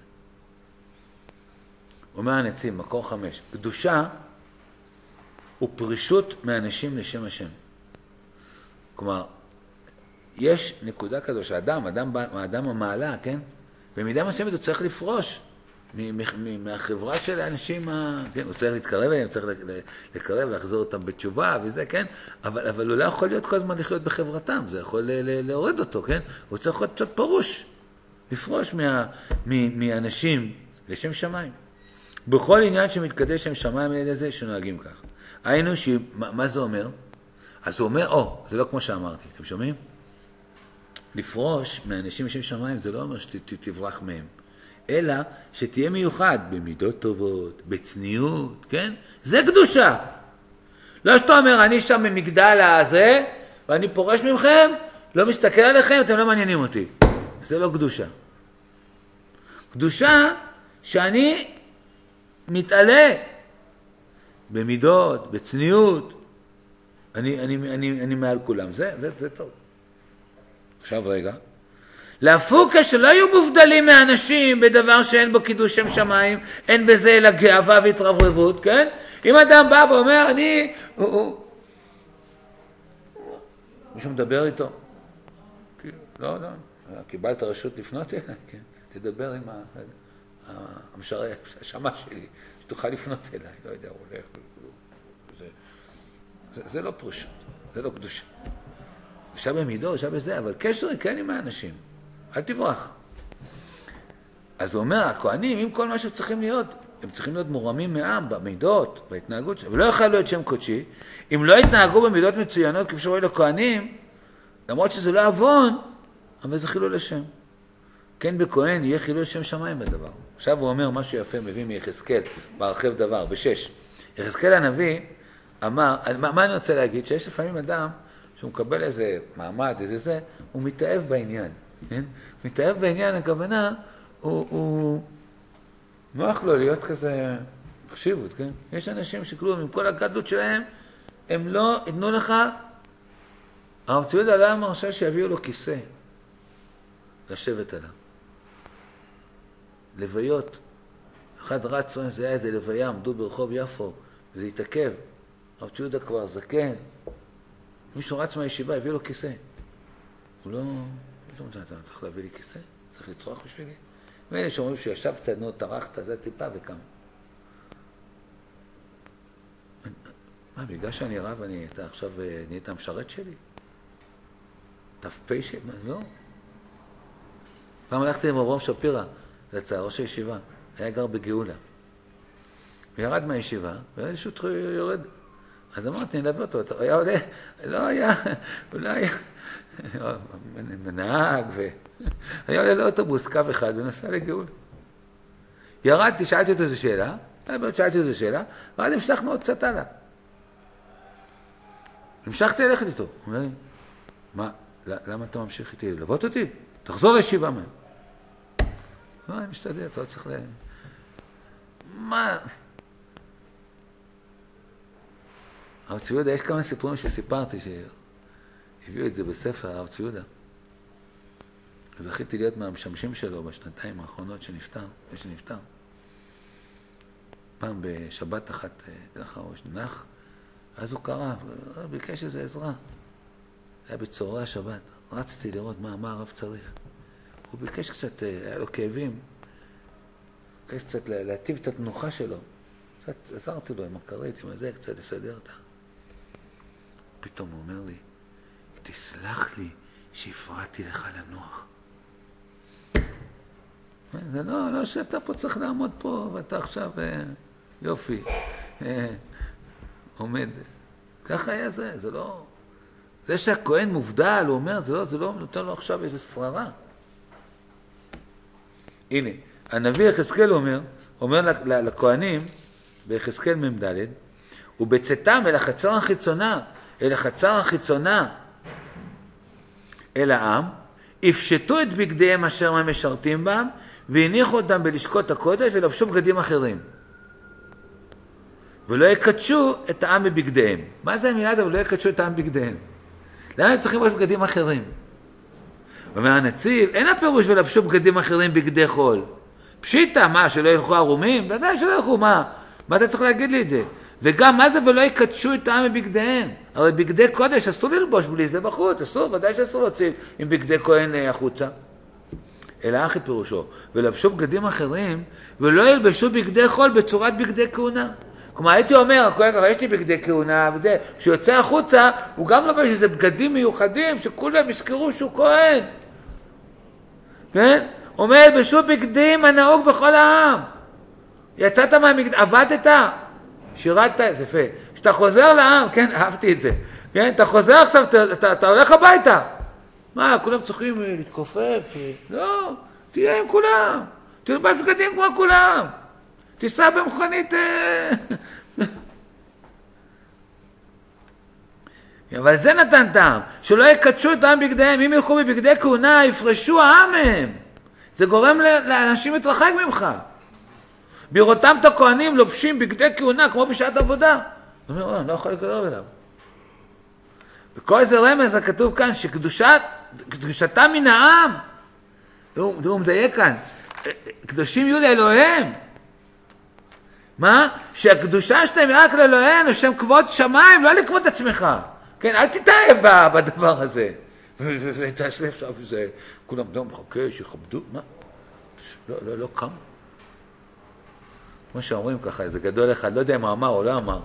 אומר הנציב, מקור חמש, קדושה הוא פרישות מאנשים לשם השם. כלומר, יש נקודה כזו שאדם, אדם, האדם המעלה, כן? במידה מסוימת הוא צריך לפרוש מהחברה של האנשים, כן? הוא צריך להתקרב אליהם, צריך לקרב, לחזור אותם בתשובה וזה, כן? אבל, אבל הוא לא יכול להיות כל הזמן לחיות בחברתם, זה יכול להוריד אותו, כן? הוא צריך להיות קצת פרוש, לפרוש מה, מאנשים לשם שמיים. בכל עניין שמתקדש שם שמיים על ידי זה, שנוהגים כך. היינו ש... מה, מה זה אומר? אז הוא אומר, או, זה לא כמו שאמרתי, אתם שומעים? לפרוש מאנשים לשם שמיים זה לא אומר שתברח מהם, אלא שתהיה מיוחד במידות טובות, בצניעות, כן? זה קדושה. לא שאתה אומר, אני שם במגדל הזה, ואני פורש ממכם, לא מסתכל עליכם, אתם לא מעניינים אותי. זה לא קדושה. קדושה שאני מתעלה במידות, בצניעות, אני, אני, אני, אני מעל כולם, זה, זה, זה טוב. עכשיו רגע, להפוקה שלא יהיו מובדלים מהאנשים בדבר שאין בו קידוש שם שמיים, אין בזה אלא גאווה והתרברבות, כן? אם אדם בא ואומר, אני, הוא, הוא, מישהו מדבר איתו, לא, לא, קיבלת רשות לפנות אליי, כן? תדבר עם המשרה, השמה שלי, שתוכל לפנות אליי, לא יודע, הוא הולך, זה, זה, זה לא פרושות, זה לא קדושה. עכשיו במידו, עכשיו בזה, אבל קשר כן עם האנשים, אל תברח. אז הוא אומר, הכהנים, עם כל מה שצריכים להיות, הם צריכים להיות מורמים מעם במידות, בהתנהגות שלהם, ולא יוכל להיות שם קודשי, אם לא יתנהגו במידות מצוינות, כפי שרואים לכהנים, למרות שזה לא עוון, אבל זה חילול השם. כן בכהן יהיה חילול שם שמיים בדבר. עכשיו הוא אומר משהו יפה, מביא מיחזקאל, בהרחב דבר, בשש. יחזקאל הנביא אמר, מה, מה אני רוצה להגיד? שיש לפעמים אדם שהוא מקבל איזה מעמד, איזה זה, הוא מתאהב בעניין. כן? מתאהב בעניין, הכוונה, הוא, הוא נוח לו להיות כזה חשיבות, כן? יש אנשים שכלום, עם כל הגדלות שלהם, הם לא יתנו לך, הרב צבי יהודה לא היה מרשה שיביאו לו כיסא, לשבת עליו. לוויות, אחד רץ, זה היה איזה לוויה, עמדו ברחוב יפו, וזה התעכב, הרב צבי יהודה כבר זקן, מישהו רץ מהישיבה, הביא לו כיסא. הוא לא, אתה צריך להביא לי כיסא? צריך לצרוח בשבילי? ואלה שאומרים שישב קצת, נו, טרחת, זה טיפה וכמה. מה, בגלל שאני רב, אני, אתה עכשיו נהיית המשרת שלי? ת"פ שלי? מה, לא. פעם הלכתי עם אברהם שפירא, זה צער, ראש הישיבה, היה גר בגאולה. וירד מהישיבה, ואיזשהו יורד. אז אמרתי, נלווה אותו, הוא היה עולה, לא היה, הוא לא היה, מנהג, היה עולה לאוטובוס, קו אחד, ונסע לגאולה. ירדתי, שאלתי אותו איזו שאלה, שאלתי איזו שאלה, ואז המשכנו עוד קצת הלאה. המשכתי ללכת איתו. הוא אומר לי, מה, למה אתה ממשיך איתי? ללוות אותי? תחזור לישיבה מהם. לא, אני משתדל, אתה לא צריך ל... מה? הרב צבי יהודה, יש כמה סיפורים שסיפרתי, שהביאו את זה בספר, הרב צבי יהודה. זכיתי להיות מהמשמשים שלו בשנתיים האחרונות שנפטר, ושנפטר. פעם בשבת אחת, ככה, הוא נח, אז הוא קרא, ביקש איזו עזרה. היה בצהרי השבת, רצתי לראות מה, מה הרב צריך. הוא ביקש קצת, היה לו כאבים, ביקש קצת להטיב את התנוחה שלו. קצת עזרתי לו עם הכרית, עם הזה, קצת לסדר אותה. פתאום הוא אומר לי, תסלח לי שהפרעתי לך לנוח. זה לא, לא שאתה פה צריך לעמוד פה, ואתה עכשיו, יופי, עומד. ככה היה זה, זה לא... זה שהכהן מובדל, הוא אומר, זה לא, זה לא נותן לו עכשיו איזו שררה. הנה, הנביא יחזקאל אומר, אומר לכהנים, ביחזקאל ממד' ובצאתם אל החצר החיצונה, אל החצר החיצונה, אל העם, הפשטו את בגדיהם אשר הם משרתים בם, והניחו אותם בלשכות הקודש ולבשו בגדים אחרים. ולא יקדשו את העם בבגדיהם. מה זה המילה הזאת? ולא יקדשו את העם בבגדיהם. למה הם צריכים לבש בגדים אחרים? אומר הנציב, אין הפירוש ולבשו בגדים אחרים בגדי חול. פשיטה, מה, שלא ילכו ערומים? ודאי שלא ילכו, מה? מה אתה צריך להגיד לי את זה? וגם מה זה ולא יקדשו את העם בבגדיהם? הרי בגדי קודש אסור ללבוש בלי זה בחוץ, אסור, ודאי שאסור להוציא עם בגדי כהן החוצה. אלא אחי פירושו, ולבשו בגדים אחרים, ולא ילבשו בגדי חול בצורת בגדי כהונה. כלומר, הייתי אומר, הכהן כבר יש לי בגדי כהונה, כשיוצא החוצה, הוא גם לובש איזה בגדים מיוחדים, שכולם יזכרו שהוא כהן. כן? אומר, ילבשו בגדים הנהוג בכל העם. יצאת מהמגד... עבדת, שירתת, זה יפה. כשאתה חוזר לעם, כן, אהבתי את זה. כן, אתה חוזר עכשיו, אתה, אתה, אתה הולך הביתה. מה, כולם צריכים להתכופף? לא, תהיה עם כולם. תלבש בגדים כמו כולם. תיסע במכונית... אבל זה נתן טעם, שלא יקדשו את העם בגדיהם, אם ילכו בבגדי כהונה, יפרשו העם מהם. זה גורם לאנשים להתרחק ממך. בראותם את הכהנים לובשים בגדי כהונה כמו בשעת עבודה. הוא אומר, אני לא יכול לקרוב אליו. וכל זה רמז הכתוב כאן, שקדושתה מן העם, הוא מדייק כאן, קדושים יהיו לאלוהיהם. מה? שהקדושה שלהם רק לאלוהיהם, לשם כבוד שמיים, לא לכבוד עצמך. כן, אל תתאהב בדבר הזה. ותעשו עכשיו שזה, כולם דום מחכה, שיכבדו, מה? לא, לא, לא קם. כמו שאומרים ככה, איזה גדול אחד, לא יודע אם הוא אמר או לא אמר.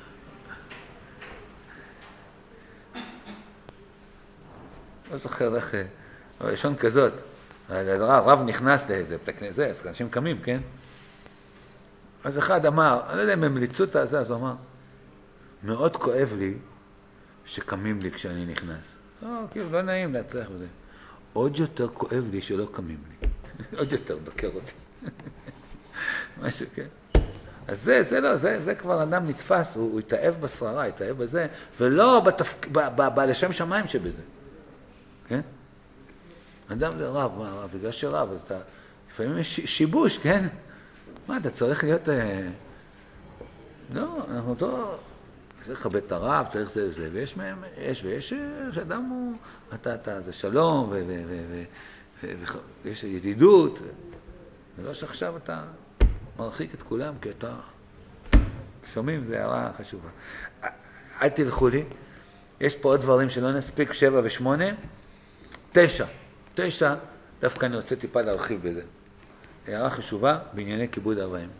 לא זוכר איך, ראשון כזאת, הרב נכנס לאיזה פתקנה, אז אנשים קמים, כן? אז אחד אמר, אני לא יודע אם הם ליצו את הזה, אז הוא אמר, מאוד כואב לי שקמים לי כשאני נכנס. לא, כאילו, לא נעים להצליח בזה. עוד יותר כואב לי שלא קמים לי. עוד יותר דוקר אותי. משהו, כן? אז זה, זה לא, זה, זה כבר אדם נתפס, הוא, הוא התאהב בשררה, התאהב בזה, ולא בתפק, ב, ב, ב, לשם שמיים שבזה. כן? אדם זה רב, מה רב? בגלל שרב, אז אתה, לפעמים יש שיבוש, כן? מה, אתה צריך להיות... אה... לא, אנחנו לא... צריך לכבד את הרב, צריך זה וזה, ויש מהם, יש, ויש, שאדם הוא... אתה, אתה, זה שלום, ו... ו... ו... ו... ו... ויש ידידות, ולא שעכשיו אתה מרחיק את כולם, כי אתה... שומעים, זה הערה חשובה. אל תלכו לי, יש פה עוד דברים שלא נספיק, שבע ושמונה, תשע. תשע, דווקא אני רוצה טיפה להרחיב בזה. הערה חשובה בענייני כיבוד אב ואם.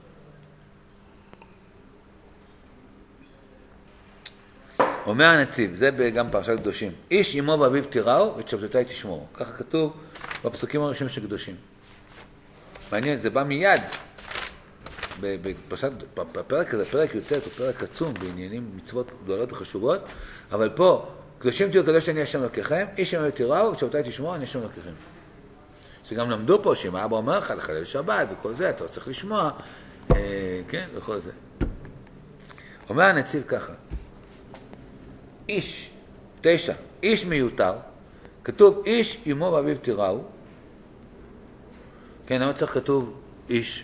אומר הנציב, זה גם פרשת קדושים, איש אמו ואביו תיראו ואת שבתותיי תשמורו. ככה כתוב בפסוקים הראשונים של קדושים. מעניין, זה בא מיד. בפרשת, בפרק הזה, פרק יותר, הוא פרק עצום בעניינים מצוות גדולות וחשובות, אבל פה, קדושים תהיו קדוש אני השם אלוקיכם, איש אמו תיראו ואת שבתותיי תשמורו, אני השם אלוקיכם. שגם למדו פה, שאם האבא אומר לך לחלל שבת וכל זה, אתה צריך לשמוע, אה, כן, וכל זה. אומר הנציב ככה, איש, תשע, איש מיותר, כתוב איש אמו ואביו תיראו, כן, למה צריך כתוב איש?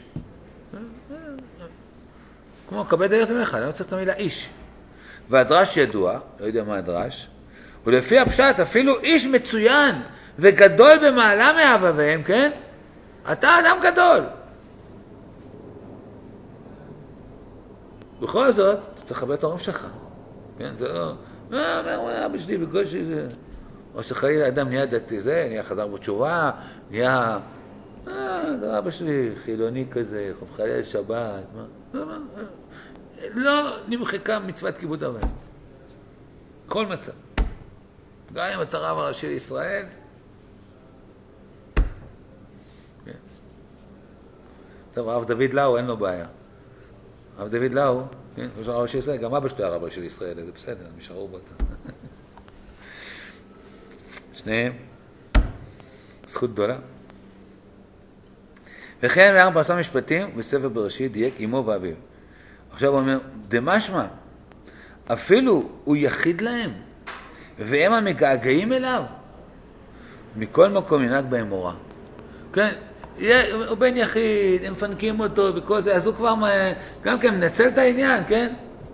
כמו כבד היות ממך, למה צריך את המילה איש? והדרש ידוע, לא יודע מה הדרש, ולפי הפשט אפילו איש מצוין, וגדול במעלה מאב ואם, כן? אתה אדם גדול. בכל זאת, אתה צריך לכבד את ההורים שלך. כן, זה לא... מה, מה, מה, אבא שלי בקושי זה... או שחלילה אדם נהיה דתי זה, נהיה חזר בתשובה, נהיה... אה, זה אבא שלי חילוני כזה, חלילה שבת, מה? לא, מה? לא נמחקה מצוות כיבוד אב ואם. כל מצב. גם אם אתה רב הראשי לישראל, טוב, הרב דוד לאו אין לו בעיה. הרב דוד לאו, כן, הוא הרב של ישראל, גם אבא שלו הרב של ישראל, זה בסדר, נשארו בו אותה. שניהם, זכות גדולה. וכן מארבע פרשת המשפטים בספר בראשית דייק אמו ואביו. עכשיו הוא אומר, דמשמע, אפילו הוא יחיד להם, והם המגעגעים אליו, מכל מקום ינהג בהם מורה. כן, הוא בן יחיד, הם מפנקים אותו וכל זה, אז הוא כבר גם כן מנצל את העניין, כן?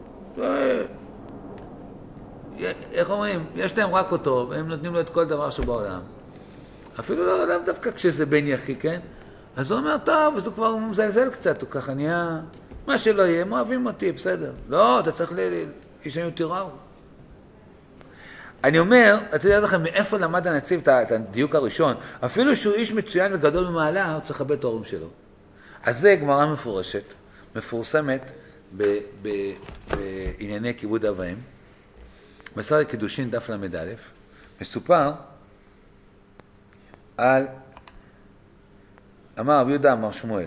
איך אומרים? יש להם רק אותו, והם נותנים לו את כל דבר שבעולם. אפילו לא, לא דווקא כשזה בן יחיד, כן? אז הוא אומר, טוב, אז הוא כבר מזלזל קצת, הוא ככה נהיה, מה שלא יהיה, הם אוהבים אותי, בסדר. לא, אתה צריך ל... איש אני תיראו. אני אומר, אתה יודע לכם, מאיפה למד הנציב את הדיוק הראשון? אפילו שהוא איש מצוין וגדול במעלה, הוא צריך לכבד את ההורים שלו. אז זה גמרא מפורשת, מפורסמת ב- ב- בענייני כיבוד אב ואם. מסר קידושין דף למד א', מסופר על, אמר רבי יהודה אמר שמואל,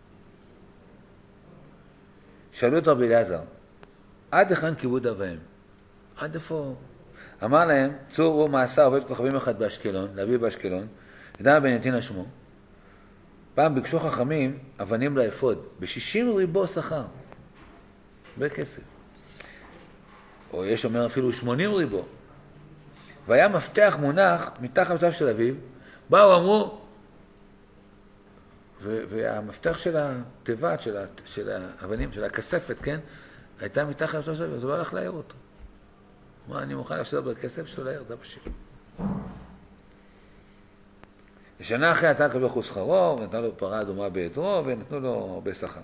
שאלו את רבי אליעזר, עד היכן כיבוד אב ואם? עד איפה? אמר להם, צור הוא מעשה עובד כוכבים אחד באשקלון, להביא באשקלון, ידע בן נתין שמו. פעם ביקשו חכמים אבנים לאפוד, ב-שישים ריבו שכר, בכסף. או יש אומר אפילו שמונים ריבו. והיה מפתח מונח מתחת שטף של אביו, באו אמרו, והמפתח של התיבת, של, של האבנים, של הכספת, כן? הייתה מתחת לאותו שלו, אז הוא לא הלך להעיר אותו. הוא אמר, אני מוכן להפסיד בכסף שלו להעיר, זה בשביל. בשנה אחרי אתה קבל חוס שכרו, ונתנו לו פרה אדומה בעדרו, ונתנו לו הרבה שכר.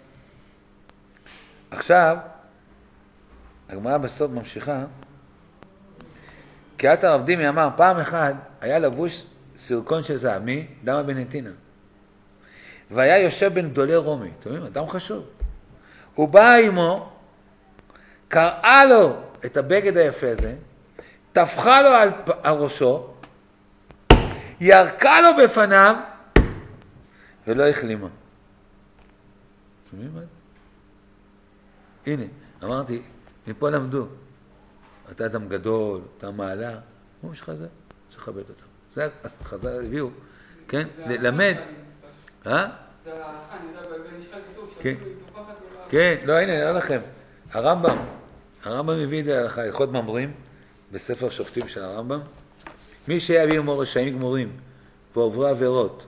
עכשיו, הגמרא בסוף ממשיכה, כי את הרב דימי אמר, פעם אחת היה לבוש סרקון של זהב, מי? דמה בן נתינה. והיה יושב בין גדולי רומי, אתם יודעים, אדם חשוב. הוא בא עמו, קראה לו את הבגד היפה הזה, טפחה לו על, על ראשו, ירקה לו בפניו, ולא החלימה. שומעים מה זה? הנה, אמרתי, מפה למדו. אתה אדם גדול, אתה מעלה, הוא שלך זה, צריך לכבד אותם. זה חז"ל הביאו, כן? ללמד. אה? זה ההלכה, אני יודע, במשחק כתוב, כן. שאפילו היא תופחת ולא... כן, לא, הנה, נראה לכם. הרמב"ם, הרמב"ם מביא את זה להלכה, הלכות ממרים, בספר שופטים של הרמב"ם. מי שיביא עמו רשעים גמורים, ועוברי עבירות,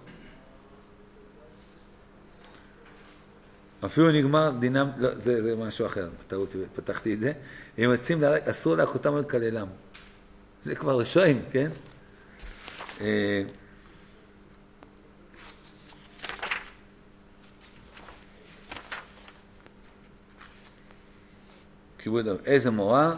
אפילו נגמר דינם, לא, זה, זה משהו אחר, טעות, פתחתי את זה, הם יוצאים להרג, אסור להכותם על כללם. זה כבר רשעים, כן? כיבוד אב, איזה מורה?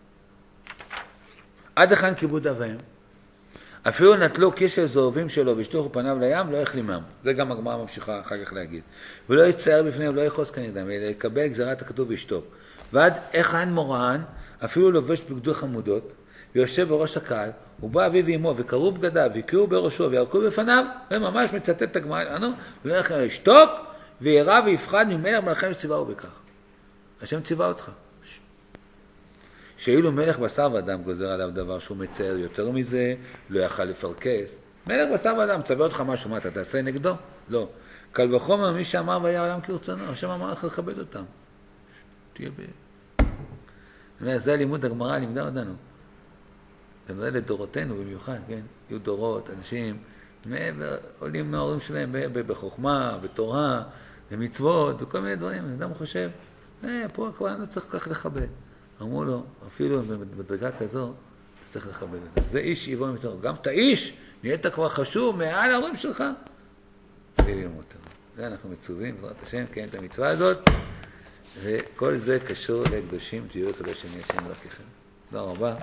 עד היכן כיבוד אביהם? אפילו נטלו כיס של זהובים שלו והשטוחו פניו לים, לא יחלימם. זה גם הגמרא ממשיכה אחר כך להגיד. ולא יצייר בפניהם, לא יחוס כנגדם, אלא יקבל גזירת הכתוב וישתוק. ועד היכן מוראן, אפילו לובש בגדו חמודות, ויושב בראש הקהל, הוא בא אביו ואמו, וקראו בגדיו, ויקראו בראשו, וירקו בפניו, וממש מצטט את הגמרא, ולא יחלימם, ישתוק, וירא ויפחד ממלך מלכם שציווהו בכך. השם ציווה אותך. שאילו מלך בשר ואדם גוזר עליו דבר שהוא מצייר יותר מזה, לא יכל לפרקס. מלך בשר ואדם, צווה אותך משהו, מה אתה תעשה נגדו? לא. קל וחומר מי שאמר והיה עולם כרצונו, השם אמר לך לכבד אותם. תהיה ב... זה לימוד הגמרא, לימדה אותנו. כנראה לדורותינו במיוחד, כן? יהיו דורות, אנשים, מעבר, עולים מההורים שלהם בחוכמה, בתורה, במצוות, וכל מיני דברים. אדם חושב, אה, פה כבר לא צריך כך לכבד. אמרו לו, אפילו בדרגה כזו, אתה צריך לכבד אותם. זה איש יבוא מתור. גם את האיש, נהיית כבר חשוב מעל ההורים שלך. בלי ללמוד אותו. זה אנחנו מצווים, בעזרת השם, כן, את המצווה הזאת. וכל זה קשור לקדושים, תהיו קדושים השם ברככם. תודה רבה.